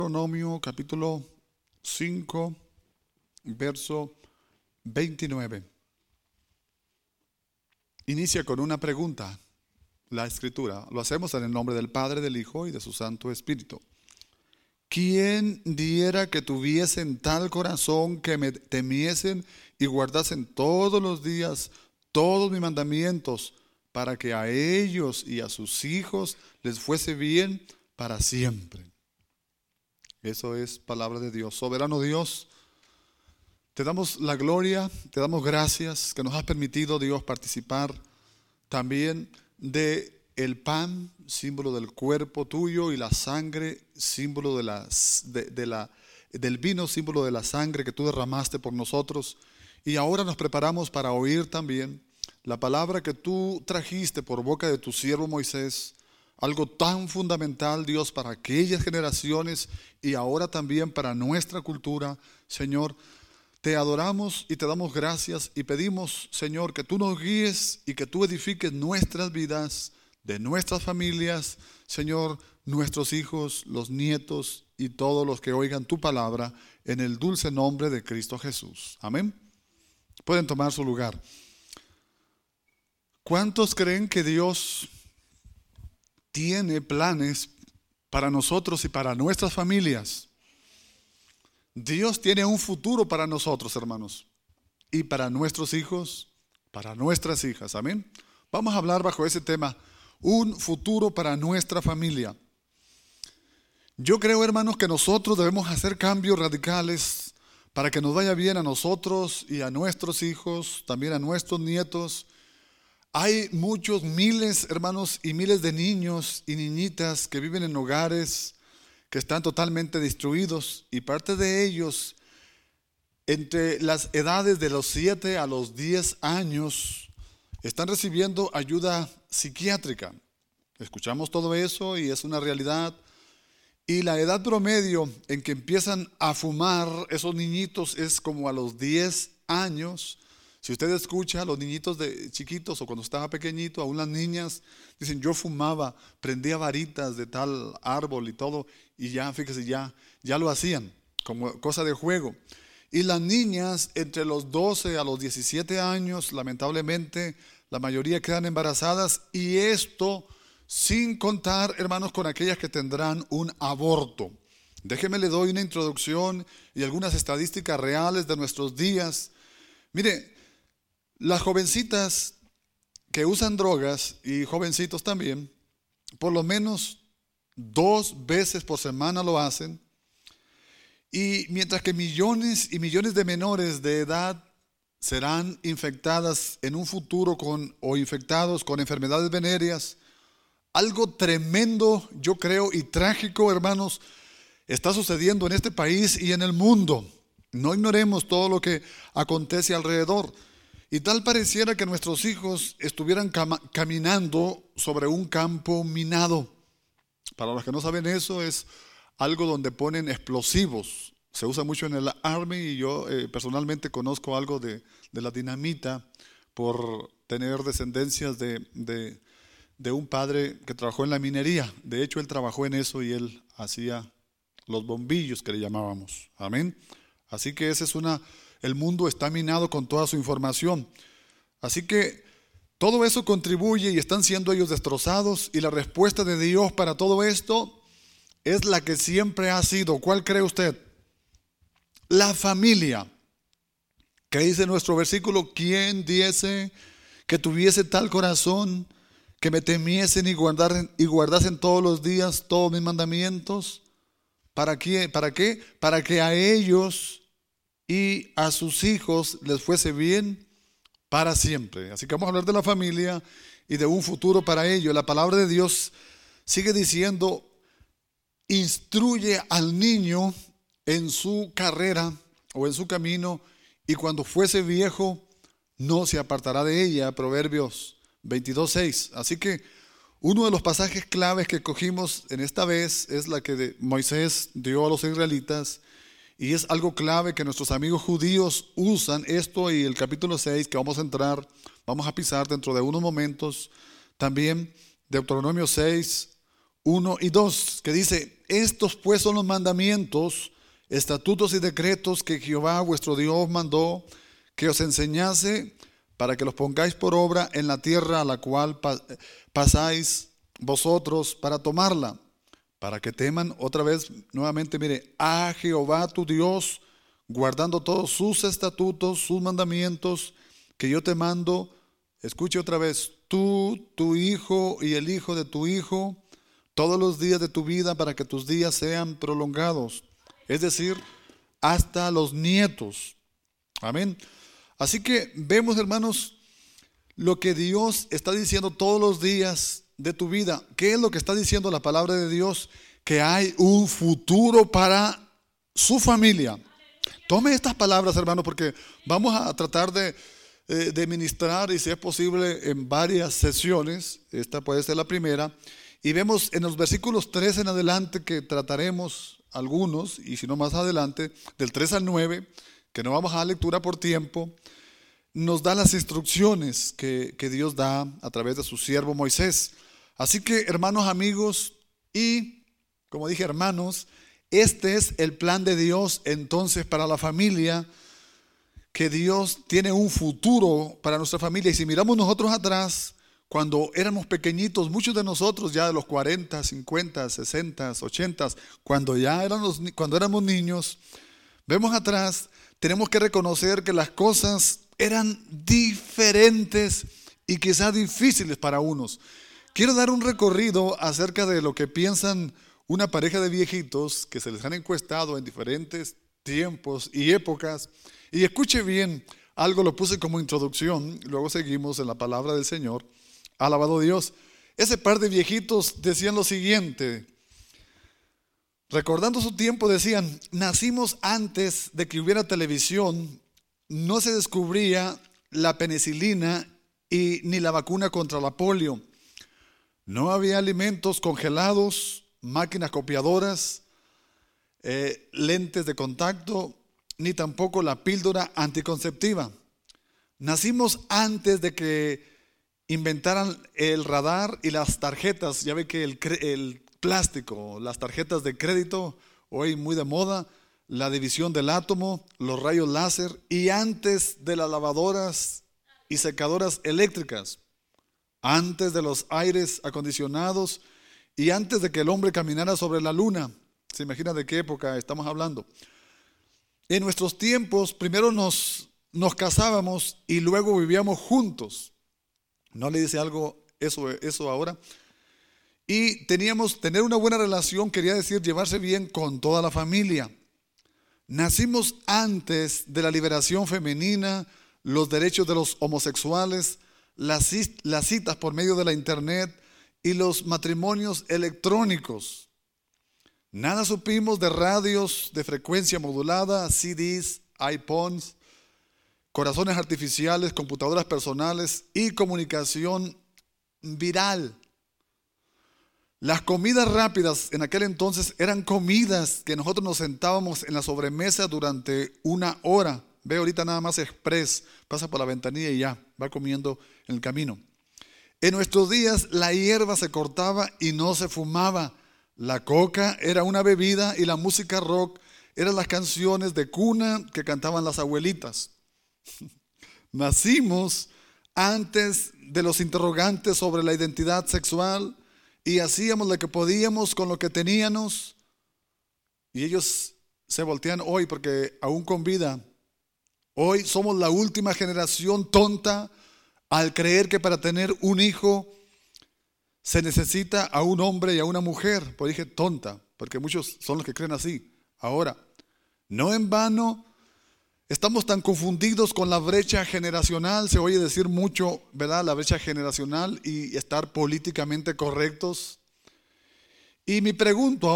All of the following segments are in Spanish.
Deuteronomio capítulo 5, verso 29. Inicia con una pregunta, la escritura. Lo hacemos en el nombre del Padre, del Hijo y de su Santo Espíritu. ¿Quién diera que tuviesen tal corazón que me temiesen y guardasen todos los días todos mis mandamientos, para que a ellos y a sus hijos les fuese bien para siempre? Eso es palabra de Dios. Soberano Dios, te damos la gloria, te damos gracias que nos has permitido, Dios, participar también de el pan, símbolo del cuerpo tuyo, y la sangre, símbolo del vino, símbolo de la sangre que tú derramaste por nosotros. Y ahora nos preparamos para oír también la palabra que tú trajiste por boca de tu siervo Moisés, algo tan fundamental, Dios, para aquellas generaciones y ahora también para nuestra cultura. Señor, te adoramos y te damos gracias y pedimos, Señor, que tú nos guíes y que tú edifiques nuestras vidas, de nuestras familias, Señor, nuestros hijos, los nietos y todos los que oigan tu palabra, en el dulce nombre de Cristo Jesús. Amén. Pueden tomar su lugar. ¿Cuántos creen que Dios tiene planes para nosotros y para nuestras familias? Dios tiene un futuro para nosotros, hermanos, y para nuestros hijos, para nuestras hijas. Amén. Vamos a hablar bajo ese tema, un futuro para nuestra familia. Yo creo, hermanos, que nosotros debemos hacer cambios radicales para que nos vaya bien a nosotros y a nuestros hijos, también a nuestros nietos. Hay muchos, miles, hermanos, y miles de niños y niñitas que viven en hogares que están totalmente destruidos, y parte de ellos, entre las edades de los 7 a los 10 años, están recibiendo ayuda psiquiátrica. Escuchamos todo eso y es una realidad. Y la edad promedio en que empiezan a fumar esos niñitos es como a los 10 años. Si usted escucha a los niñitos de chiquitos o cuando estaba pequeñito, aún las niñas dicen: yo fumaba, prendía varitas de tal árbol y todo, y ya, fíjese, ya lo hacían como cosa de juego. Y las niñas entre los 12 a los 17 años, lamentablemente, la mayoría quedan embarazadas, y esto sin contar, hermanos, con aquellas que tendrán un aborto. Déjeme le doy una introducción y algunas estadísticas reales de nuestros días. Mire, las jovencitas que usan drogas y jovencitos también, por lo menos 2 veces por semana lo hacen. Y mientras que millones y millones de menores de edad serán infectadas en un futuro o infectados con enfermedades venéreas, algo tremendo, yo creo, y trágico, hermanos, está sucediendo en este país y en el mundo. No ignoremos todo lo que acontece alrededor. Y tal pareciera que nuestros hijos estuvieran caminando sobre un campo minado. Para los que no saben, eso es algo donde ponen explosivos. Se usa mucho en el Army, y yo personalmente conozco algo de la dinamita por tener descendencias de un padre que trabajó en la minería. De hecho, él trabajó en eso y él hacía los bombillos que le llamábamos. Amén. Así que el mundo está minado con toda su información. Así que todo eso contribuye y están siendo ellos destrozados, y la respuesta de Dios para todo esto es la que siempre ha sido. ¿Cuál cree usted? La familia. ¿Qué dice nuestro versículo? ¿Quién diese que tuviese tal corazón que me temiesen y guardasen todos los días todos mis mandamientos? ¿Para qué? ¿Para qué? Para que a ellos y a sus hijos les fuese bien para siempre. Así que vamos a hablar de la familia y de un futuro para ellos. La palabra de Dios sigue diciendo: instruye al niño en su carrera o en su camino, y cuando fuese viejo no se apartará de ella. Proverbios 22:6. Así que uno de los pasajes claves que cogimos en esta vez es la que Moisés dio a los israelitas. Y es algo clave que nuestros amigos judíos usan esto, y el capítulo 6 que vamos a pisar dentro de unos momentos. También Deuteronomio 6, 1 y 2, que dice: estos pues son los mandamientos, estatutos y decretos que Jehová vuestro Dios mandó que os enseñase, para que los pongáis por obra en la tierra a la cual pasáis vosotros para tomarla, para que teman, otra vez nuevamente, mire, a Jehová tu Dios, guardando todos sus estatutos, sus mandamientos que yo te mando. Escuche otra vez: tú, tu hijo y el hijo de tu hijo, todos los días de tu vida, para que tus días sean prolongados, es decir, hasta los nietos. Amén. Así que vemos, hermanos, lo que Dios está diciendo todos los días de tu vida. ¿Qué es lo que está diciendo la palabra de Dios? Que hay un futuro para su familia. Tome estas palabras, hermanos, porque vamos a tratar de ministrar, y si es posible, en varias sesiones. Esta puede ser la primera. Y vemos en los versículos 3 en adelante, que trataremos algunos, y si no más adelante, del 3 al 9, que no vamos a la lectura por tiempo, nos da las instrucciones que Dios da a través de su siervo Moisés. Así que, hermanos, amigos, y como dije, hermanos, este es el plan de Dios entonces para la familia, que Dios tiene un futuro para nuestra familia. Y si miramos nosotros atrás, cuando éramos pequeñitos, muchos de nosotros ya de los 40, 50, 60, 80, cuando éramos niños, vemos atrás, tenemos que reconocer que las cosas eran diferentes y quizás difíciles para unos. Quiero dar un recorrido acerca de lo que piensan una pareja de viejitos que se les han encuestado en diferentes tiempos y épocas. Y escuche bien, algo lo puse como introducción, luego seguimos en la palabra del Señor. Alabado Dios. Ese par de viejitos decían lo siguiente, recordando su tiempo, decían: nacimos antes de que hubiera televisión, no se descubría la penicilina y ni la vacuna contra la polio. No había alimentos congelados, máquinas copiadoras, lentes de contacto, ni tampoco la píldora anticonceptiva. Nacimos antes de que inventaran el radar y las tarjetas. Ya ve que el plástico, las tarjetas de crédito, hoy muy de moda, la división del átomo, los rayos láser, y antes de las lavadoras y secadoras eléctricas, antes de los aires acondicionados y antes de que el hombre caminara sobre la luna. ¿Se imagina de qué época estamos hablando? En nuestros tiempos, primero nos casábamos y luego vivíamos juntos. ¿No le dice algo eso ahora? Y tener una buena relación quería decir llevarse bien con toda la familia. Nacimos antes de la liberación femenina, los derechos de los homosexuales, las citas por medio de la internet y los matrimonios electrónicos. Nada supimos de radios de frecuencia modulada, CDs, iPhones, corazones artificiales, computadoras personales y comunicación viral. Las comidas rápidas en aquel entonces eran comidas que nosotros nos sentábamos en la sobremesa durante una hora. Ve, ahorita nada más express, pasa por la ventanilla y ya, va comiendo en el camino. En nuestros días la hierba se cortaba y no se fumaba. La coca era una bebida y la música rock eran las canciones de cuna que cantaban las abuelitas. Nacimos antes de los interrogantes sobre la identidad sexual y hacíamos lo que podíamos con lo que teníamos. Y ellos se voltean hoy porque aún con vida. Hoy somos la última generación tonta al creer que para tener un hijo se necesita a un hombre y a una mujer. Pues dije tonta, porque muchos son los que creen así. Ahora, no en vano estamos tan confundidos con la brecha generacional. Se oye decir mucho, ¿verdad? La brecha generacional y estar políticamente correctos. Y me pregunto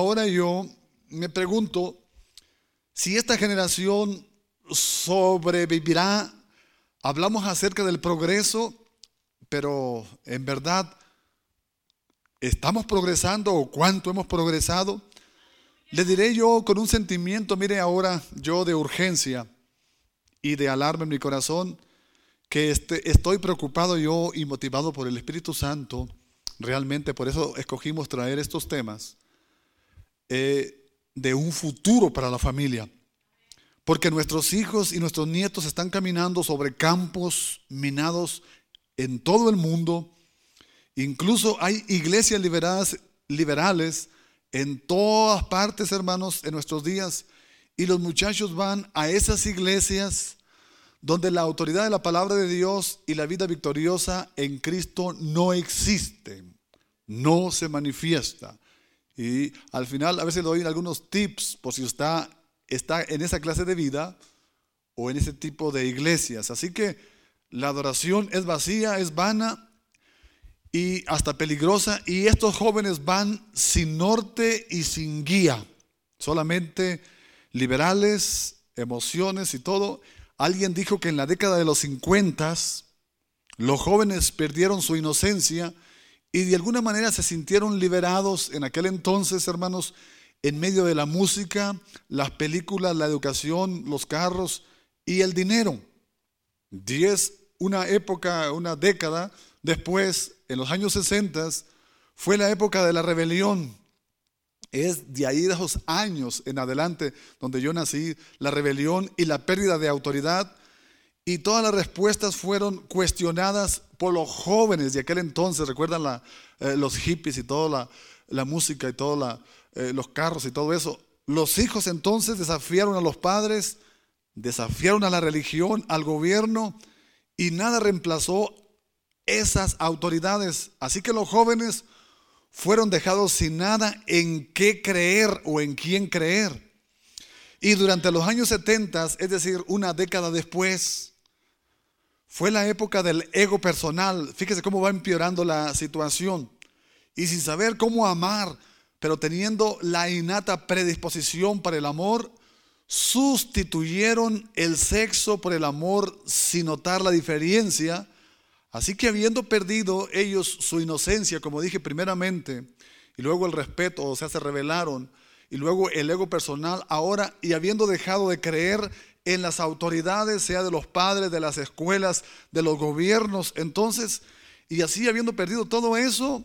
si esta generación sobrevivirá. Hablamos acerca del progreso, pero en verdad, ¿estamos progresando o cuánto hemos progresado? Le diré yo con un sentimiento, mire ahora yo de urgencia y de alarma en mi corazón, que estoy preocupado yo y motivado por el Espíritu Santo realmente, por eso escogimos traer estos temas de un futuro para la familia. Porque nuestros hijos y nuestros nietos están caminando sobre campos minados en todo el mundo. Incluso hay iglesias liberales en todas partes, hermanos, en nuestros días. Y los muchachos van a esas iglesias donde la autoridad de la palabra de Dios y la vida victoriosa en Cristo no existe, no se manifiesta. Y al final a veces le doy algunos tips por si está en esa clase de vida o en ese tipo de iglesias. Así que la adoración es vacía, es vana y hasta peligrosa. Y estos jóvenes van sin norte y sin guía, solamente liberales, emociones y todo. Alguien dijo que en la década de los 50 los jóvenes perdieron su inocencia y de alguna manera se sintieron liberados en aquel entonces, hermanos, en medio de la música, las películas, la educación, los carros y el dinero. Una década después, en los años 60, fue la época de la rebelión. Es de ahí de esos años en adelante donde yo nací, la rebelión y la pérdida de autoridad. Y todas las respuestas fueron cuestionadas por los jóvenes de aquel entonces. Recuerdan los hippies y toda la música y todos los carros y todo eso. Los hijos entonces desafiaron a los padres, desafiaron a la religión, al gobierno, y nada reemplazó esas autoridades. Así que los jóvenes fueron dejados sin nada en qué creer o en quién creer. Y durante los años 70, es decir, una década después, fue la época del ego personal. Fíjese cómo va empeorando la situación. Y sin saber cómo amar, pero teniendo la innata predisposición para el amor, sustituyeron el sexo por el amor sin notar la diferencia. Así que habiendo perdido ellos su inocencia, como dije primeramente, y luego el respeto, o sea, se rebelaron, y luego el ego personal, ahora, y habiendo dejado de creer en las autoridades, sea de los padres, de las escuelas, de los gobiernos, entonces, y así habiendo perdido todo eso,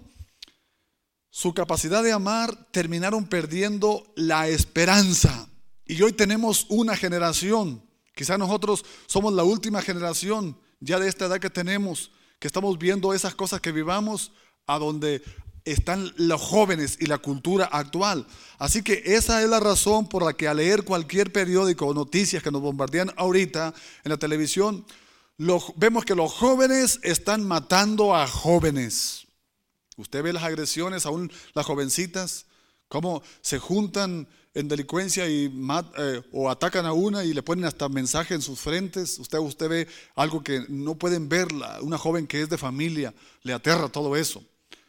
su capacidad de amar, terminaron perdiendo la esperanza. Y hoy tenemos una generación, quizás nosotros somos la última generación ya de esta edad que tenemos, que estamos viendo esas cosas que vivamos a donde están los jóvenes y la cultura actual. Así que esa es la razón por la que al leer cualquier periódico o noticias que nos bombardean ahorita en la televisión, vemos que los jóvenes están matando a jóvenes. Usted ve las agresiones, aún las jovencitas, cómo se juntan en delincuencia o atacan a una y le ponen hasta mensaje en sus frentes. Usted ve algo que no pueden ver, una joven que es de familia, le aterra todo eso.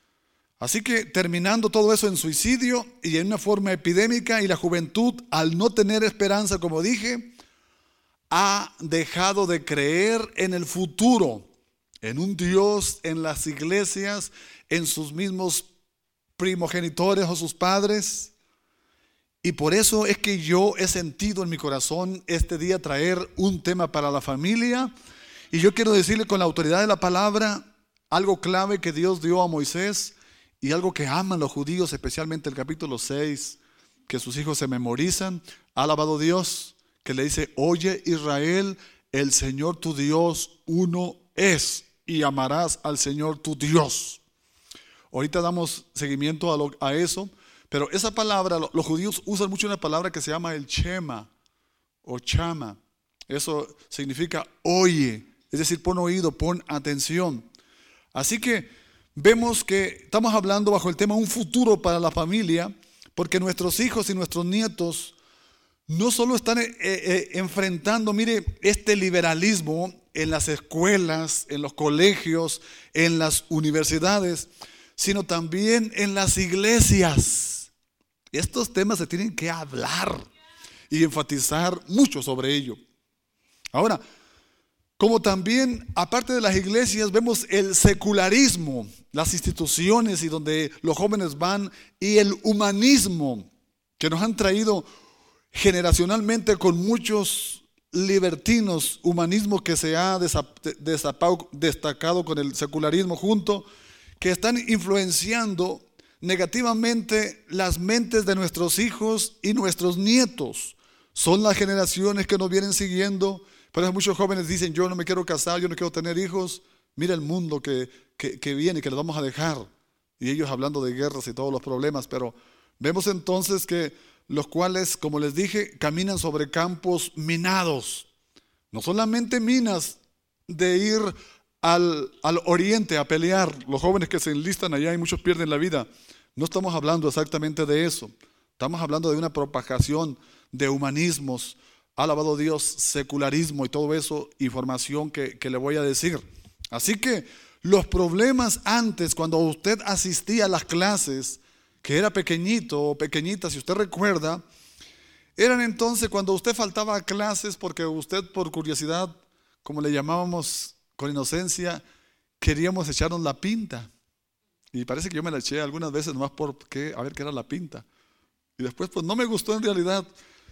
Así que terminando todo eso en suicidio y en una forma epidémica, y la juventud, al no tener esperanza, como dije, ha dejado de creer en el futuro, en un Dios, en las iglesias, en sus mismos primogenitores o sus padres. Y por eso es que yo he sentido en mi corazón este día traer un tema para la familia. Y yo quiero decirle con la autoridad de la palabra algo clave que Dios dio a Moisés y algo que aman los judíos, especialmente el capítulo 6, que sus hijos se memorizan. Ha alabado Dios, que le dice: oye Israel, el Señor tu Dios uno es, y amarás al Señor tu Dios. Ahorita damos seguimiento a eso. Pero esa palabra, los judíos usan mucho una palabra que se llama el Shema o Chama. Eso significa oye, es decir, pon oído, pon atención. Así que vemos que estamos hablando bajo el tema un futuro para la familia, porque nuestros hijos y nuestros nietos no solo están enfrentando, mire, este liberalismo en las escuelas, en los colegios, en las universidades, sino también en las iglesias. Estos temas se tienen que hablar y enfatizar mucho sobre ello. Ahora, como también, aparte de las iglesias, vemos el secularismo, las instituciones y donde los jóvenes van, y el humanismo que nos han traído generacionalmente con muchos libertinos, humanismo que se ha destacado con el secularismo junto, que están influenciando negativamente las mentes de nuestros hijos y nuestros nietos. Son las generaciones que nos vienen siguiendo. Por eso muchos jóvenes dicen: yo no me quiero casar, yo no quiero tener hijos. Mira el mundo que viene, que les vamos a dejar. Y ellos hablando de guerras y todos los problemas. Pero vemos entonces que los cuales, como les dije, caminan sobre campos minados. No solamente minas de ir al oriente a pelear. Los jóvenes que se enlistan allá y muchos pierden la vida. No estamos hablando exactamente de eso. Estamos hablando de una propagación de humanismos, alabado Dios, secularismo y todo eso, información que le voy a decir. Así que los problemas antes, cuando usted asistía a las clases, que era pequeñito o pequeñita, si usted recuerda, eran entonces cuando usted faltaba a clases porque usted, por curiosidad, como le llamábamos con inocencia, queríamos echarnos la pinta. Y parece que yo me la eché algunas veces nomás porque a ver qué era la pinta. Y después pues no me gustó en realidad.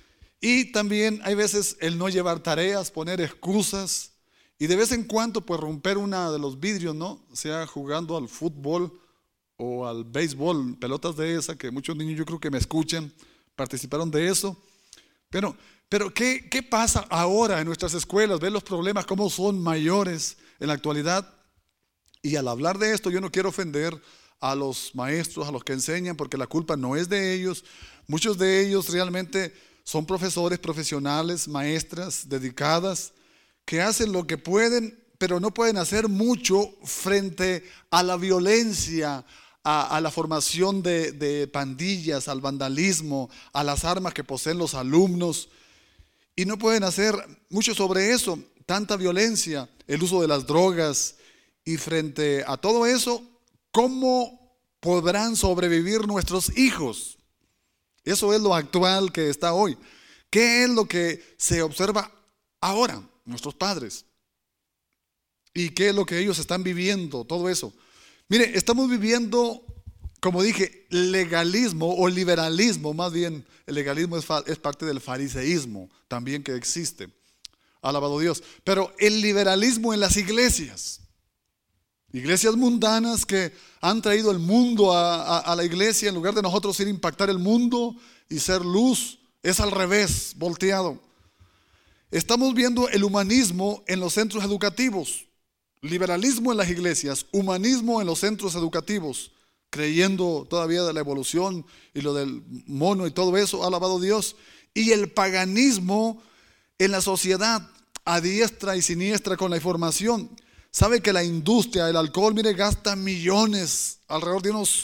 Y también hay veces el no llevar tareas, poner excusas. Y de vez en cuando pues romper una de los vidrios, ¿no? Sea jugando al fútbol o al béisbol, pelotas de esa, que muchos niños yo creo que me escuchan, participaron de eso. Pero ¿qué pasa ahora en nuestras escuelas? ¿Ven los problemas cómo son mayores en la actualidad? Y al hablar de esto yo no quiero ofender a los maestros, a los que enseñan, porque la culpa no es de ellos. Muchos de ellos realmente son profesores profesionales, maestras dedicadas, que hacen lo que pueden, pero no pueden hacer mucho frente a la violencia, a la formación de pandillas, al vandalismo, a las armas que poseen los alumnos. Y no pueden hacer mucho sobre eso, tanta violencia, el uso de las drogas. Y frente a todo eso, ¿cómo podrán sobrevivir nuestros hijos? Eso es lo actual que está hoy. ¿Qué es lo que se observa ahora, nuestros padres? ¿Y qué es lo que ellos están viviendo? Todo eso. Mire, estamos viviendo, como dije, legalismo o liberalismo. Más bien, el legalismo es parte del fariseísmo también que existe. Alabado Dios. Pero el liberalismo en las iglesias. Iglesias mundanas que han traído el mundo a la iglesia en lugar de nosotros ir a impactar el mundo y ser luz. Es al revés, volteado. Estamos viendo el humanismo en los centros educativos. Liberalismo en las iglesias, humanismo en los centros educativos, creyendo todavía de la evolución y lo del mono y todo eso, alabado Dios. Y el paganismo en la sociedad, a diestra y siniestra con la información. Sabe que la industria del alcohol, mire, gasta millones, alrededor de unos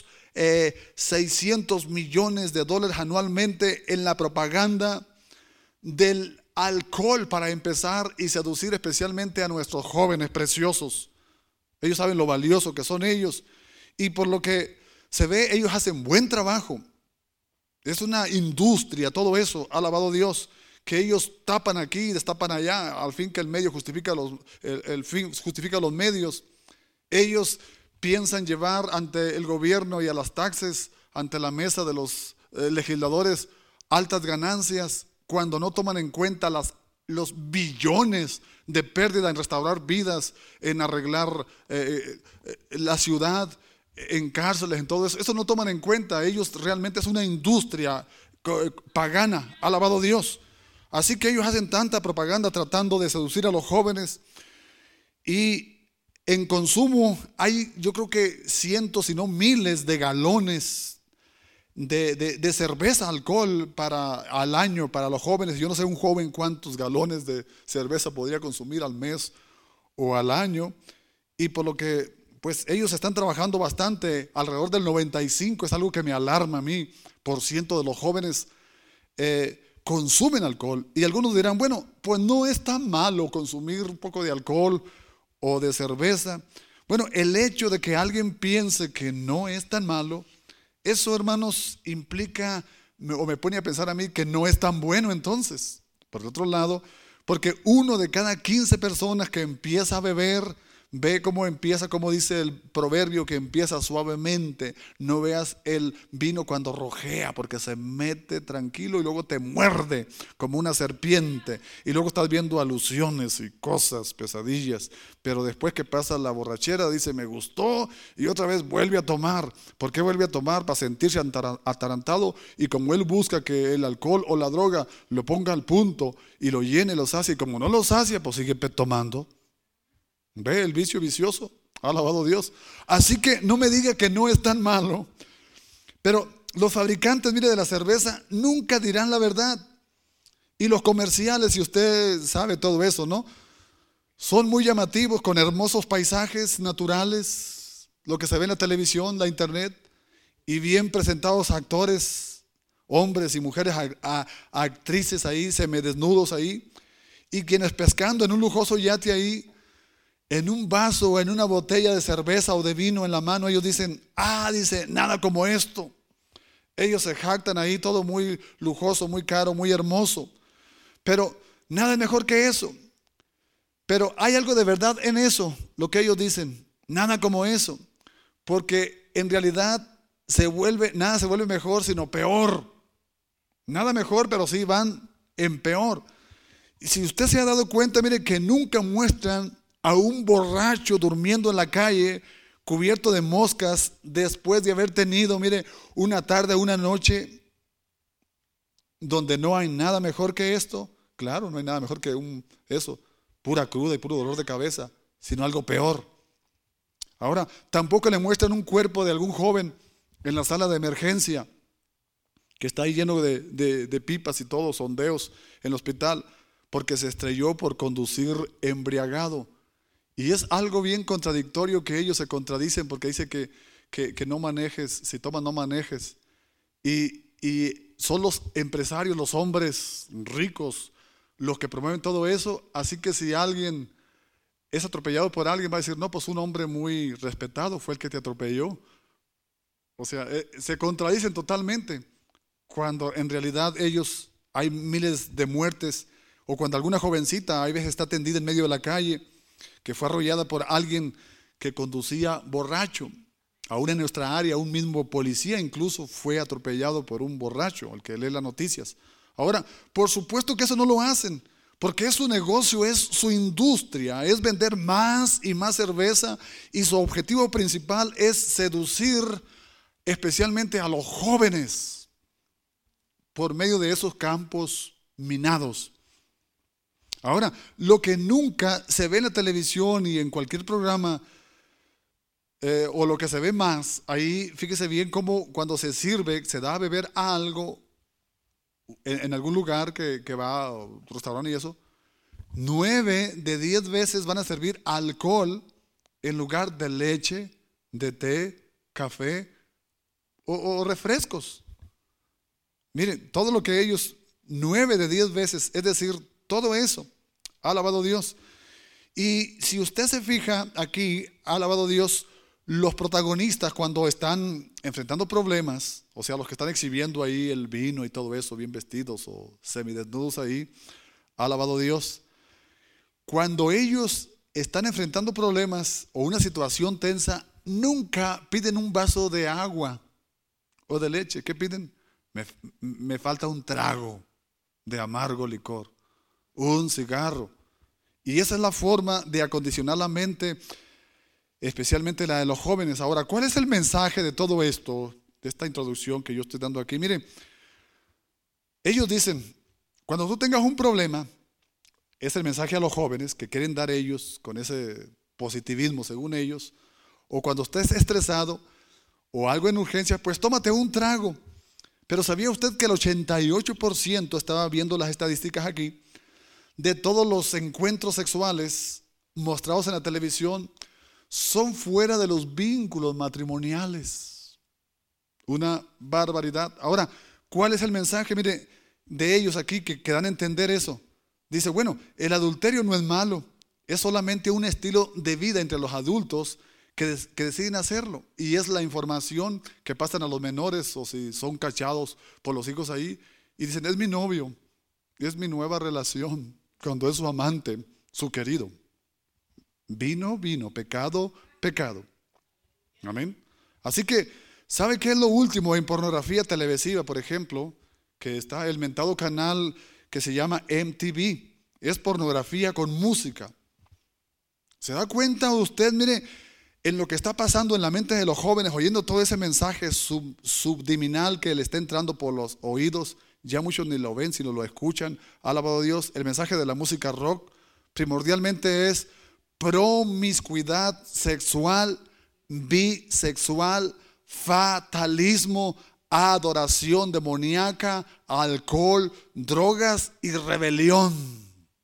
600 millones de dólares anualmente en la propaganda del alcohol para empezar y seducir especialmente a nuestros jóvenes preciosos. Ellos saben lo valioso que son ellos y por lo que se ve, ellos hacen buen trabajo. Es una industria, todo eso, alabado Dios, que ellos tapan aquí, destapan allá, al fin que el medio justifica el fin justifica los medios. Ellos piensan llevar ante el gobierno y a las taxes, ante la mesa de los legisladores, altas ganancias, cuando no toman en cuenta los billones de pérdida en restaurar vidas, en arreglar la ciudad, en cárceles, en todo eso. Eso no toman en cuenta. Ellos realmente es una industria pagana, alabado Dios. Así que ellos hacen tanta propaganda tratando de seducir a los jóvenes. Y en consumo hay, yo creo que cientos, si no miles de galones de cerveza, alcohol al año para los jóvenes. Yo no sé un joven cuántos galones de cerveza podría consumir al mes o al año. Y por lo que pues ellos están trabajando bastante, alrededor del 95, es algo que me alarma a mí, por ciento de los jóvenes consumen alcohol. Y algunos dirán, bueno, pues no es tan malo consumir un poco de alcohol o de cerveza. Bueno, el hecho de que alguien piense que no es tan malo, eso, hermanos, implica o me pone a pensar a mí que no es tan bueno entonces. Por el otro lado, porque 1 de cada 15 personas que empieza a beber Ve cómo empieza, como dice el proverbio, que empieza suavemente. No veas el vino cuando rojea, porque se mete tranquilo y luego te muerde como una serpiente. Y luego estás viendo alusiones y cosas, pesadillas. Pero después que pasa la borrachera, dice, me gustó, y otra vez vuelve a tomar. ¿Por qué vuelve a tomar? Para sentirse atarantado. Y como él busca que el alcohol o la droga lo ponga al punto y lo llene, lo sacie. Y como no lo sacia, pues sigue tomando. Ve el vicio vicioso, alabado Dios. Así que no me diga que no es tan malo. Pero los fabricantes, mire, de la cerveza nunca dirán la verdad. Y los comerciales, si usted sabe todo eso, ¿no? Son muy llamativos, con hermosos paisajes naturales, lo que se ve en la televisión, la internet, y bien presentados actores, hombres y mujeres, actrices ahí, semidesnudos ahí, y quienes pescando en un lujoso yate ahí, en un vaso o en una botella de cerveza o de vino en la mano, ellos dicen, dice, nada como esto. Ellos se jactan ahí, todo muy lujoso, muy caro, muy hermoso. Pero nada es mejor que eso. Pero hay algo de verdad en eso, lo que ellos dicen, nada como eso. Porque en realidad nada se vuelve mejor, sino peor. Nada mejor, pero sí van en peor. Y si usted se ha dado cuenta, mire que nunca muestran a un borracho durmiendo en la calle, cubierto de moscas, después de haber tenido, mire, una tarde, una noche, donde no hay nada mejor que esto. Claro, no hay nada mejor que eso, pura cruda y puro dolor de cabeza, sino algo peor. Ahora, tampoco le muestran un cuerpo de algún joven en la sala de emergencia, que está ahí lleno de pipas y todo, sondeos en el hospital, porque se estrelló por conducir embriagado. Y es algo bien contradictorio que ellos se contradicen, porque dice que no manejes, si tomas no manejes. Y son los empresarios, los hombres ricos, los que promueven todo eso. Así que si alguien es atropellado por alguien, va a decir, no, pues un hombre muy respetado fue el que te atropelló. O sea, se contradicen totalmente, cuando en realidad hay miles de muertes, o cuando alguna jovencita hay veces está tendida en medio de la calle, que fue arrollada por alguien que conducía borracho. Aún en nuestra área, un mismo policía incluso fue atropellado por un borracho, el que lee las noticias. Ahora, por supuesto que eso no lo hacen, porque es su negocio, es su industria, es vender más y más cerveza, y su objetivo principal es seducir especialmente a los jóvenes por medio de esos campos minados. Ahora, lo que nunca se ve en la televisión y en cualquier programa, o lo que se ve más, ahí fíjese bien cómo cuando se sirve, se da a beber algo en algún lugar que va a un restaurante y eso, 9 de 10 veces van a servir alcohol en lugar de leche, de té, café o refrescos. Miren, todo lo que ellos, 9 de 10 veces, es decir, todo eso. Alabado Dios. Y si usted se fija aquí, alabado Dios, los protagonistas cuando están enfrentando problemas, o sea, los que están exhibiendo ahí el vino y todo eso, bien vestidos o semidesnudos ahí, alabado Dios, cuando ellos están enfrentando problemas o una situación tensa, nunca piden un vaso de agua o de leche. ¿Qué piden? Me falta un trago de amargo licor, un cigarro. Y esa es la forma de acondicionar la mente, especialmente la de los jóvenes. Ahora, ¿cuál es el mensaje de todo esto, de esta introducción que yo estoy dando aquí? Miren, ellos dicen, cuando tú tengas un problema, es el mensaje a los jóvenes que quieren dar ellos con ese positivismo según ellos, o cuando estés estresado o algo en urgencia, pues tómate un trago. Pero ¿sabía usted que el 88%, estaba viendo las estadísticas aquí, de todos los encuentros sexuales mostrados en la televisión son fuera de los vínculos matrimoniales? Una barbaridad. Ahora, ¿cuál es el mensaje, mire, de ellos aquí que dan a entender eso? Dice, bueno, el adulterio no es malo, es solamente un estilo de vida entre los adultos que deciden hacerlo, y es la información que pasan a los menores, o si son cachados por los hijos ahí, y dicen, es mi novio, es mi nueva relación, cuando es su amante, su querido. Vino, vino. Pecado, pecado. Amén. Así que, ¿sabe qué es lo último en pornografía televisiva, por ejemplo? Que está el mentado canal que se llama MTV. Es pornografía con música. ¿Se da cuenta usted, mire, en lo que está pasando en la mente de los jóvenes, oyendo todo ese mensaje subliminal que le está entrando por los oídos? Ya muchos ni lo ven, sino lo escuchan. Alabado Dios. El mensaje de la música rock primordialmente es promiscuidad sexual, bisexual, fatalismo, adoración demoníaca, alcohol, drogas y rebelión.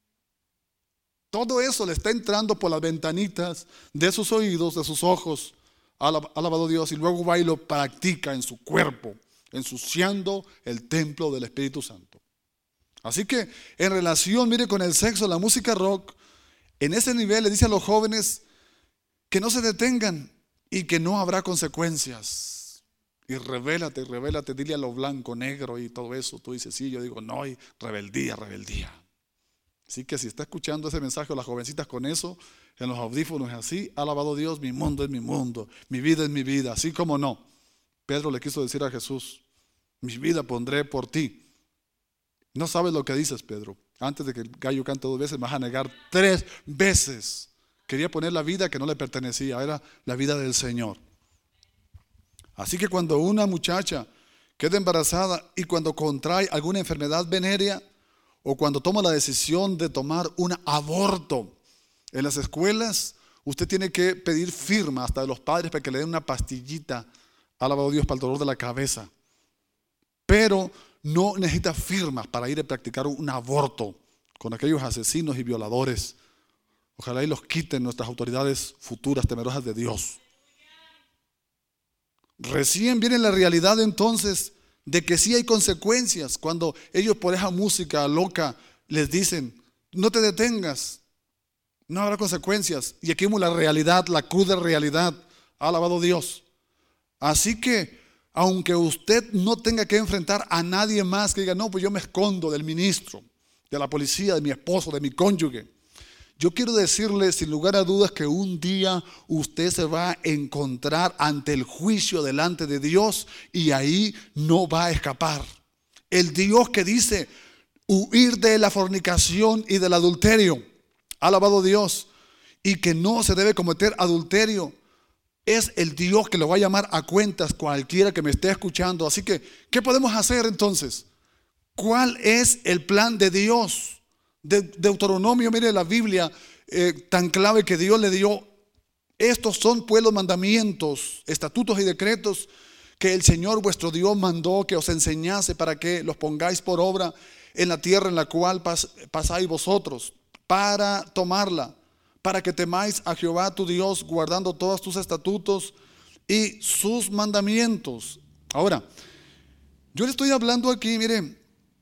Todo eso le está entrando por las ventanitas de sus oídos, de sus ojos. Alabado Dios. Y luego va y lo practica en su cuerpo, ensuciando el templo del Espíritu Santo. Así que en relación, mire, con el sexo, la música rock, en ese nivel le dice a los jóvenes que no se detengan y que no habrá consecuencias. Y revélate, dile a lo blanco, negro y todo eso. Tú dices sí, yo digo no, y rebeldía, rebeldía. Así que si está escuchando ese mensaje, las jovencitas con eso, en los audífonos es así, alabado Dios, mi mundo es mi mundo, mi vida es mi vida, así como no. Pedro le quiso decir a Jesús, mi vida pondré por ti. No sabes lo que dices, Pedro. Antes de que el gallo cante 2 veces, me vas a negar 3 veces. Quería poner la vida que no le pertenecía, era la vida del Señor. Así que cuando una muchacha queda embarazada y cuando contrae alguna enfermedad venérea, o cuando toma la decisión de tomar un aborto, en las escuelas usted tiene que pedir firma hasta de los padres para que le den una pastillita, alabado Dios, para el dolor de la cabeza. Pero no necesita firmas para ir a practicar un aborto con aquellos asesinos y violadores. Ojalá y los quiten nuestras autoridades futuras temerosas de Dios. Recién viene la realidad entonces de que sí hay consecuencias cuando ellos por esa música loca les dicen, no te detengas, no habrá consecuencias. Y aquí vemos la realidad, la cruda realidad, alabado Dios. Así que, aunque usted no tenga que enfrentar a nadie más que diga, no, pues yo me escondo del ministro, de la policía, de mi esposo, de mi cónyuge. Yo quiero decirle sin lugar a dudas que un día usted se va a encontrar ante el juicio delante de Dios y ahí no va a escapar. El Dios que dice huir de la fornicación y del adulterio, alabado Dios, y que no se debe cometer adulterio, es el Dios que lo va a llamar a cuentas cualquiera que me esté escuchando. Así que, ¿qué podemos hacer entonces? ¿Cuál es el plan de Dios? Deuteronomio, mire la Biblia tan clave que Dios le dio. Estos son pues los mandamientos, estatutos y decretos que el Señor vuestro Dios mandó que os enseñase para que los pongáis por obra en la tierra en la cual pasáis vosotros, para tomarla, para que temáis a Jehová tu Dios, guardando todos tus estatutos y sus mandamientos. Ahora, yo le estoy hablando aquí, mire,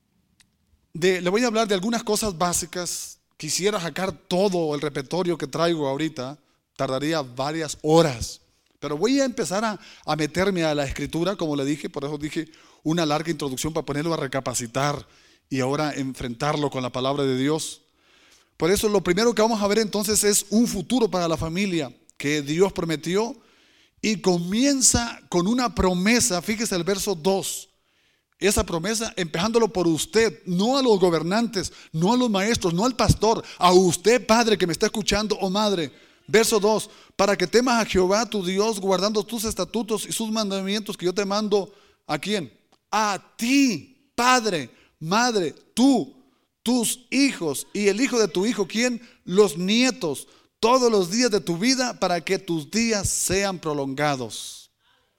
le voy a hablar de algunas cosas básicas. Quisiera sacar todo el repertorio que traigo ahorita, tardaría varias horas, pero voy a empezar a meterme a la escritura, como le dije. Por eso dije una larga introducción para ponerlo a recapacitar y ahora enfrentarlo con la palabra de Dios. Por eso lo primero que vamos a ver entonces es un futuro para la familia que Dios prometió, y comienza con una promesa. Fíjese el verso 2. Esa promesa, empezándolo por usted, no a los gobernantes, no a los maestros, no al pastor, a usted, padre que me está escuchando, o madre. Verso 2, para que temas a Jehová tu Dios, guardando tus estatutos y sus mandamientos que yo te mando. ¿A quién? A ti, padre, madre, tú, tus hijos y el hijo de tu hijo. ¿Quién? Los nietos, todos los días de tu vida, para que tus días sean prolongados.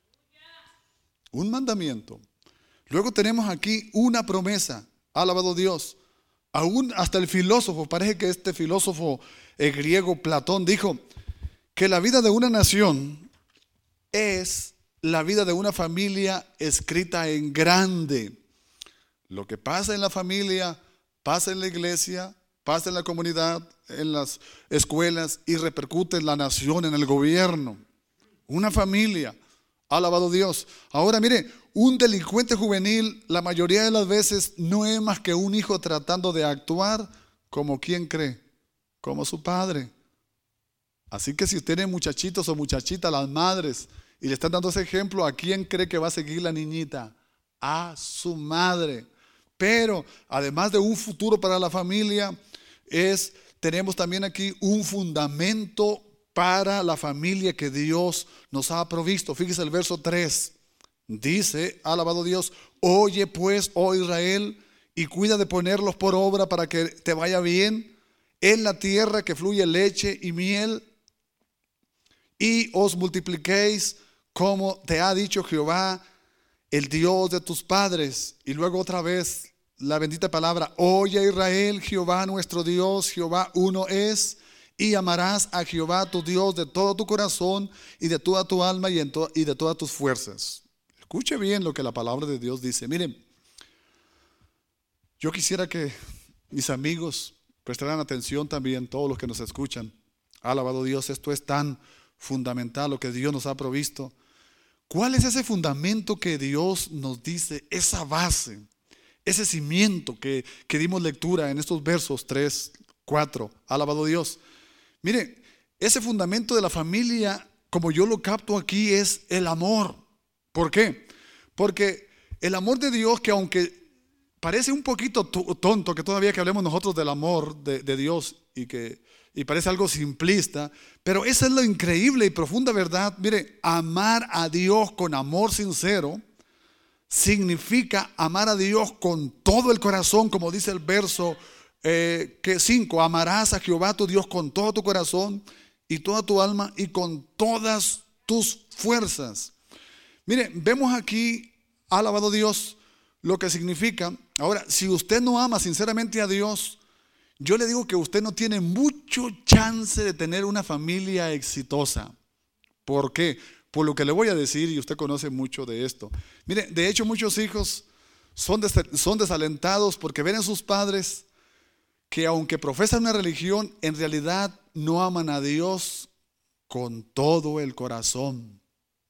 Un mandamiento. Luego tenemos aquí una promesa, alabado Dios. Aún hasta el filósofo, parece que este filósofo griego Platón dijo que la vida de una nación es la vida de una familia escrita en grande. Lo que pasa en la familia, pasa en la iglesia, pasa en la comunidad, en las escuelas y repercute en la nación, en el gobierno. Una familia. Alabado Dios. Ahora mire, un delincuente juvenil la mayoría de las veces no es más que un hijo tratando de actuar como quien cree, como su padre. Así que si usted tiene muchachitos o muchachitas, las madres, y le están dando ese ejemplo, ¿a quién cree que va a seguir la niñita? A su madre. Pero además de un futuro para la familia, tenemos también aquí un fundamento para la familia que Dios nos ha provisto. Fíjese el verso 3. Dice, alabado Dios, oye pues, oh Israel, y cuida de ponerlos por obra para que te vaya bien en la tierra que fluye leche y miel, y os multipliquéis como te ha dicho Jehová, el Dios de tus padres. Y luego otra vez la bendita palabra, oye Israel, Jehová nuestro Dios, Jehová uno es, y amarás a Jehová tu Dios de todo tu corazón y de toda tu alma y de todas tus fuerzas. Escuche bien lo que la palabra de Dios dice. Miren, yo quisiera que mis amigos prestaran atención también, todos los que nos escuchan. Alabado Dios, esto es tan fundamental, lo que Dios nos ha provisto. ¿Cuál es ese fundamento que Dios nos dice? Esa base, ese cimiento que dimos lectura en estos versos 3, 4. Alabado Dios. Mire, ese fundamento de la familia, como yo lo capto aquí, es el amor. ¿Por qué? Porque el amor de Dios, que aunque parece un poquito tonto que todavía que hablemos nosotros del amor de Dios y parece algo simplista, pero esa es la increíble y profunda verdad. Mire, amar a Dios con amor sincero significa amar a Dios con todo el corazón, como dice el verso 5, amarás a Jehová tu Dios con todo tu corazón y toda tu alma y con todas tus fuerzas. Mire, vemos aquí, alabado Dios, lo que significa. Ahora, si usted no ama sinceramente a Dios, yo le digo que usted no tiene mucho chance de tener una familia exitosa. ¿Por qué? Por lo que le voy a decir, y usted conoce mucho de esto. Mire, de hecho muchos hijos son desalentados porque ven en sus padres que aunque profesan una religión, en realidad no aman a Dios con todo el corazón.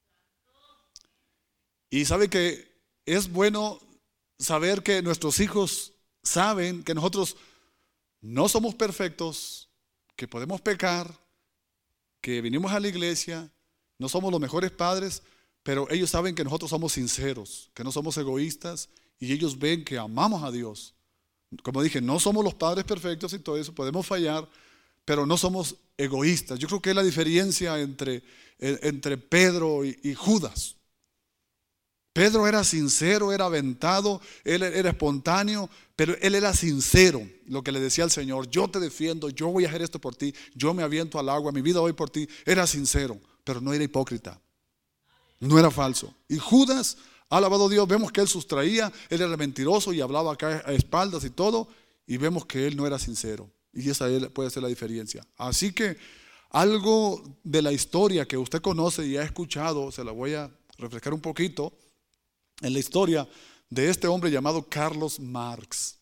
Y sabe que es bueno saber que nuestros hijos saben que nosotros no somos perfectos, que podemos pecar, que vinimos a la iglesia, no somos los mejores padres, pero ellos saben que nosotros somos sinceros, que no somos egoístas, y ellos ven que amamos a Dios. Como dije, no somos los padres perfectos y todo eso, podemos fallar, pero no somos egoístas. Yo creo que es la diferencia entre Pedro y Judas. Pedro era sincero, era aventado, él era espontáneo, pero él era sincero. Lo que le decía al Señor, yo te defiendo, yo voy a hacer esto por ti, yo me aviento al agua, mi vida doy por ti. Era sincero, pero no era hipócrita, no era falso. Y Judas, alabado Dios, vemos que él sustraía, él era mentiroso y hablaba acá a espaldas y todo, y vemos que él no era sincero. Y esa puede ser la diferencia. Así que algo de la historia que usted conoce y ha escuchado, se la voy a refrescar un poquito. En la historia de este hombre llamado Carlos Marx.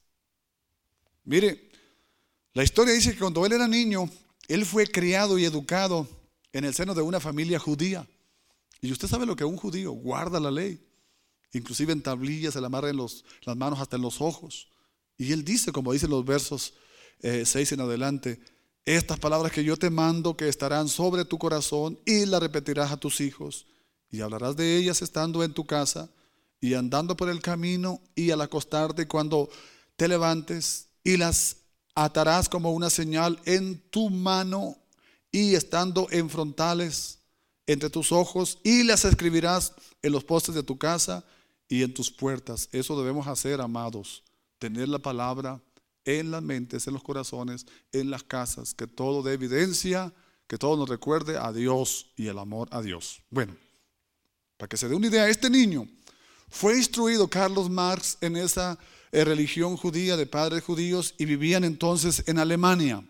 Mire, la historia dice que cuando él era niño, él fue criado y educado en el seno de una familia judía. Y usted sabe lo que un judío guarda la ley. Inclusive en tablillas se le amarran las manos hasta en los ojos. Y él dice, como dicen los versos 6 en adelante, estas palabras que yo te mando que estarán sobre tu corazón y las repetirás a tus hijos. Y hablarás de ellas estando en tu casa y andando por el camino y al acostarte cuando te levantes, y las atarás como una señal en tu mano y estando en frontales entre tus ojos, y las escribirás en los postes de tu casa y en tus puertas. Eso debemos hacer, amados, tener la palabra en las mentes, en los corazones, en las casas, que todo dé evidencia, que todo nos recuerde a Dios y el amor a Dios. Bueno, para que se dé una idea, este niño fue instruido, Carlos Marx, en esa religión judía de padres judíos, y vivían entonces en Alemania.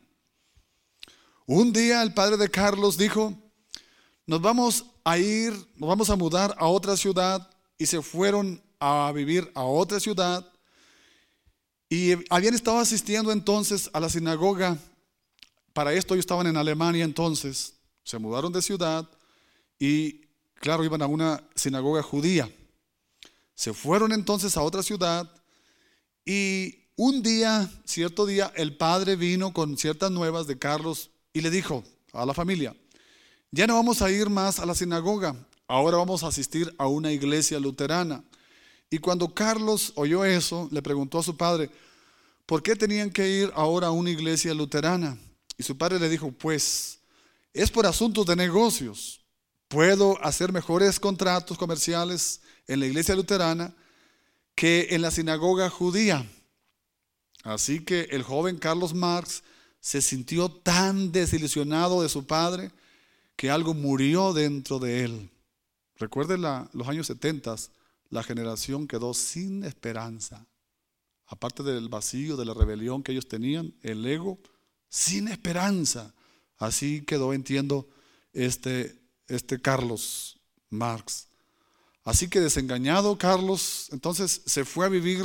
Un día el padre de Carlos dijo, nos vamos a mudar a otra ciudad, y se fueron a vivir a otra ciudad, y habían estado asistiendo entonces a la sinagoga. Para esto ellos estaban en Alemania entonces, se mudaron de ciudad y claro, iban a una sinagoga judía. Se fueron entonces a otra ciudad y cierto día, el padre vino con ciertas nuevas de Carlos y le dijo, a la familia: ya no vamos a ir más a la sinagoga, ahora vamos a asistir a una iglesia luterana. Y cuando Carlos oyó eso, le preguntó a su padre: ¿por qué tenían que ir ahora a una iglesia luterana? Y su padre le dijo: pues es por asuntos de negocios. Puedo hacer mejores contratos comerciales en la iglesia luterana que en la sinagoga judía. Así que el joven Carlos Marx se sintió tan desilusionado de su padre que algo murió dentro de él. Recuerden los años 70, la generación quedó sin esperanza. Aparte del vacío, de la rebelión que ellos tenían, el ego, sin esperanza. Así quedó, entiendo, este Carlos Marx. Así que desengañado, Carlos entonces se fue a vivir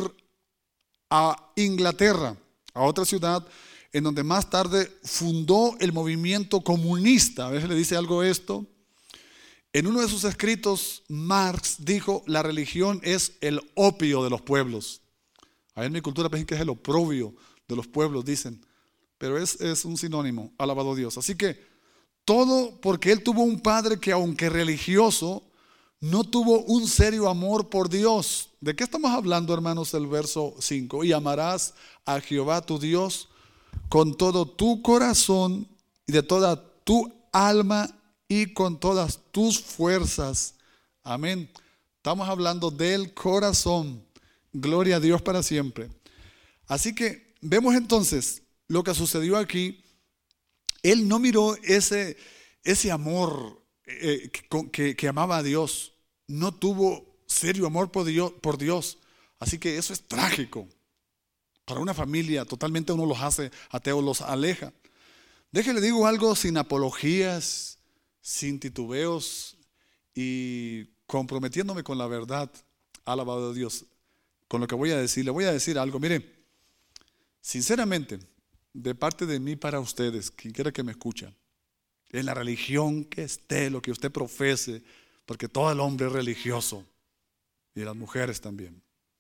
a Inglaterra, a otra ciudad, en donde más tarde fundó el movimiento comunista. A veces le dice algo esto. En uno de sus escritos, Marx dijo: la religión es el opio de los pueblos. Ahí en mi cultura piensan que es el oprobio de los pueblos, dicen. Pero es un sinónimo, alabado Dios. Así que todo porque él tuvo un padre que, aunque religioso, no tuvo un serio amor por Dios. ¿De qué estamos hablando, hermanos? El verso 5. Y amarás a Jehová tu Dios con todo tu corazón y de toda tu alma y con todas tus fuerzas. Amén. Estamos hablando del corazón. Gloria a Dios para siempre. Así que vemos entonces lo que sucedió aquí. Él no miró ese amor que amaba a Dios. No tuvo serio amor por Dios. Así que eso es trágico. Para una familia totalmente uno los hace ateos, los aleja. Déjele digo algo sin apologías, sin titubeos y comprometiéndome con la verdad. Alabado a Dios. Con lo que voy a decir, le voy a decir algo. Mire, sinceramente, de parte de mí para ustedes, quien quiera que me escucha, en la religión que esté, lo que usted profese, porque todo el hombre es religioso y las mujeres también.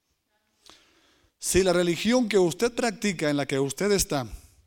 Si la religión que usted practica, en la que usted está,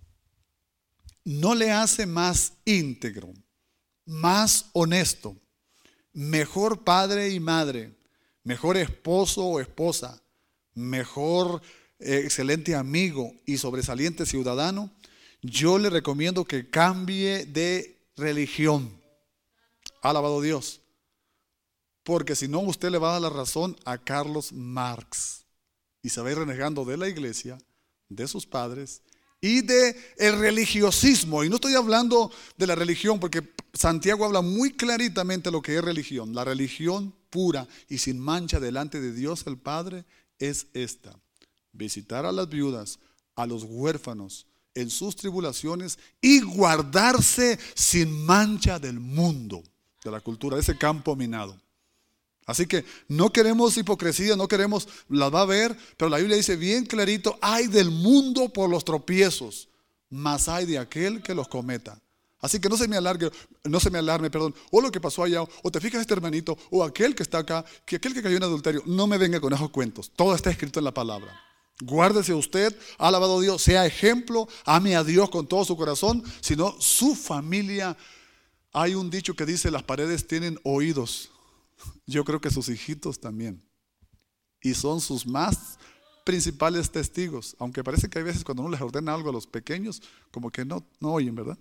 no le hace más íntegro, más honesto, mejor padre y madre, mejor esposo o esposa, mejor excelente amigo y sobresaliente ciudadano, yo le recomiendo que cambie de religión. Alabado Dios. Porque si no, usted le va a dar la razón a Carlos Marx y se va a ir renegando de la iglesia, de sus padres y de el religiosismo. Y no estoy hablando de la religión, porque Santiago habla muy claritamente lo que es religión. La religión pura y sin mancha delante de Dios el Padre es esta: visitar a las viudas, a los huérfanos en sus tribulaciones y guardarse sin mancha del mundo, de la cultura, de ese campo minado. Así que no queremos hipocresía, no queremos, las va a ver, pero la Biblia dice bien clarito: ay del mundo por los tropiezos, mas ay de aquel que los cometa. Así que no se me alarme, o lo que pasó allá, o te fijas este hermanito, o aquel que está acá, que aquel que cayó en adulterio. No me venga con esos cuentos, todo está escrito en la palabra. Guárdese usted, alabado Dios, sea ejemplo, ame a Dios con todo su corazón, sino su familia. Hay un dicho que dice: las paredes tienen oídos. Yo creo que sus hijitos también, y son sus más principales testigos, aunque parece que hay veces cuando uno les ordena algo a los pequeños, como que no oyen, ¿verdad?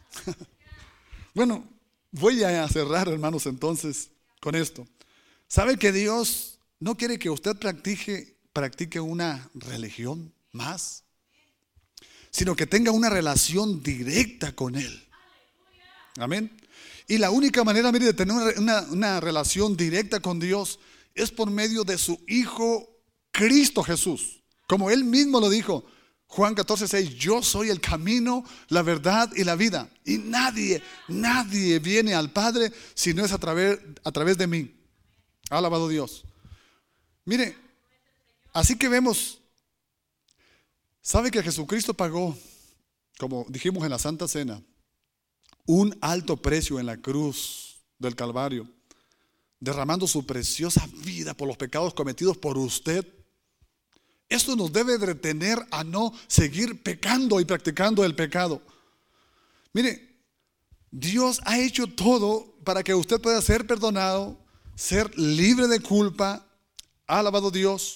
Bueno, voy a cerrar, hermanos, entonces con esto. ¿Sabe que Dios no quiere que usted practique una religión más, sino que tenga una relación directa con Él? Amén. Y la única manera, mire, de tener una relación directa con Dios es por medio de su Hijo Cristo Jesús. Como Él mismo lo dijo, Juan 14:6, yo soy el camino, la verdad y la vida. Y nadie viene al Padre si no es a través de mí. Alabado Dios. Mire, así que vemos, ¿sabe que Jesucristo pagó, como dijimos en la Santa Cena, un alto precio en la cruz del Calvario, derramando su preciosa vida por los pecados cometidos por usted? Esto nos debe retener a no seguir pecando y practicando el pecado. Mire, Dios ha hecho todo para que usted pueda ser perdonado, ser libre de culpa, alabado Dios,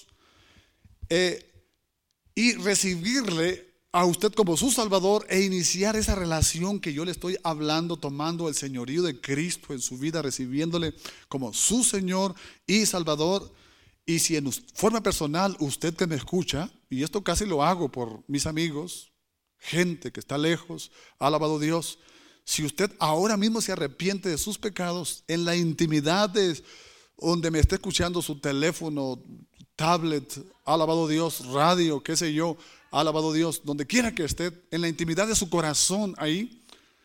y recibirle a usted como su Salvador e iniciar esa relación que yo le estoy hablando, tomando el señorío de Cristo en su vida, recibiéndole como su Señor y Salvador. Y si en forma personal usted que me escucha, y esto casi lo hago por mis amigos, gente que está lejos, alabado Dios, si usted ahora mismo se arrepiente de sus pecados en la intimidad de donde me esté escuchando, su teléfono, tablet, alabado Dios, radio, qué sé yo, alabado Dios, donde quiera que esté, en la intimidad de su corazón ahí,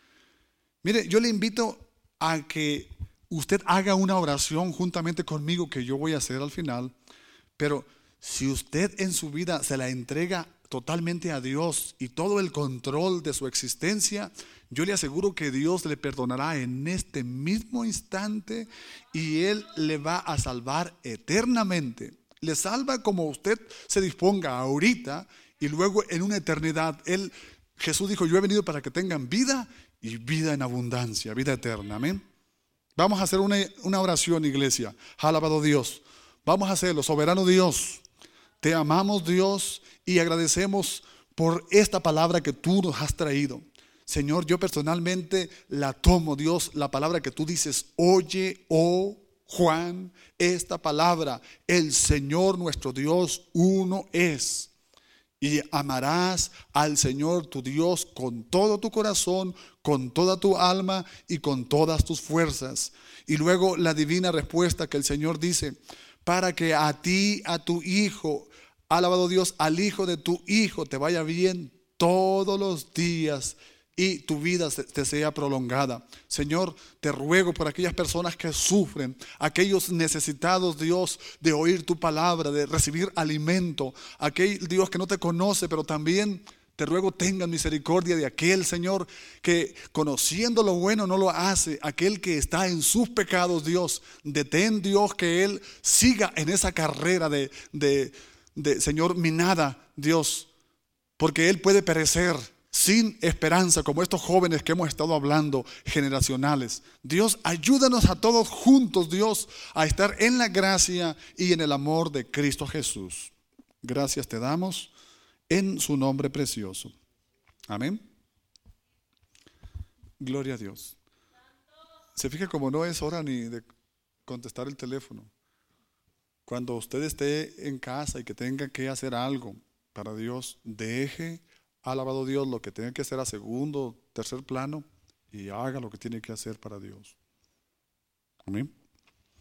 mire, yo le invito a que usted haga una oración juntamente conmigo que yo voy a hacer al final. Pero si usted en su vida se la entrega totalmente a Dios y todo el control de su existencia, yo le aseguro que Dios le perdonará en este mismo instante y Él le va a salvar eternamente. Le salva como usted se disponga ahorita y luego en una eternidad. Jesús dijo, yo he venido para que tengan vida y vida en abundancia, vida eterna. Amén. Vamos a hacer una oración, iglesia. Alabado Dios. Vamos a hacerlo. Soberano Dios, te amamos, Dios, y agradecemos por esta palabra que tú nos has traído. Señor, yo personalmente la tomo, Dios, la palabra que tú dices. Oye, oh Juan, esta palabra, el Señor nuestro Dios uno es. Y amarás al Señor tu Dios con todo tu corazón, con toda tu alma y con todas tus fuerzas. Y luego la divina respuesta que el Señor dice, para que a ti, a tu hijo, alabado Dios, al hijo de tu hijo te vaya bien todos los días y tu vida te sea prolongada. Señor, te ruego por aquellas personas que sufren, aquellos necesitados, Dios, de oír tu palabra, de recibir alimento, aquel Dios que no te conoce, pero también te ruego tengan misericordia de aquel, Señor, que conociendo lo bueno no lo hace, aquel que está en sus pecados, Dios. Detén, Dios, que él siga en esa carrera de Señor, minada, Dios, porque él puede perecer sin esperanza, como estos jóvenes que hemos estado hablando, generacionales. Dios, ayúdanos a todos juntos, Dios, a estar en la gracia y en el amor de Cristo Jesús. Gracias te damos en su nombre precioso. Amén. Gloria a Dios. Se fija como no es hora ni de contestar el teléfono. Cuando usted esté en casa y que tenga que hacer algo para Dios, deje, alabado Dios, lo que tenga que hacer a segundo, tercer plano y haga lo que tiene que hacer para Dios. Amén.